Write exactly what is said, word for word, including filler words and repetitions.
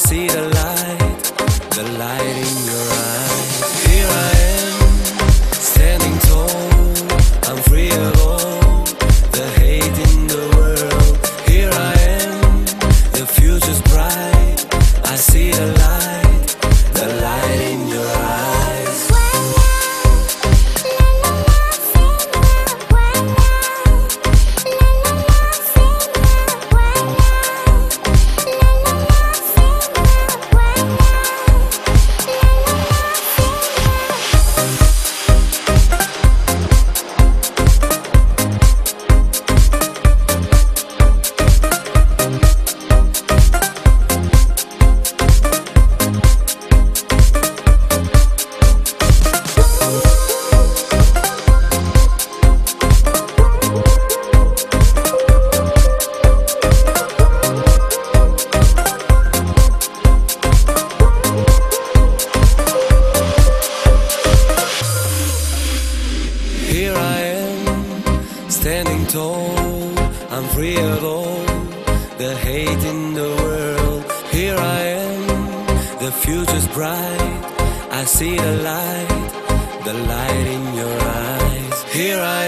see the light, the light in your eyes. Here I am, standing tall, I'm free of all the hate in the world. Here I am, the future's bright, I see the light, the light in your eyes. Here I am, standing tall, I'm free of all the hate in the world. Here I am, the future's bright, I see the light, the light in your eyes. Here I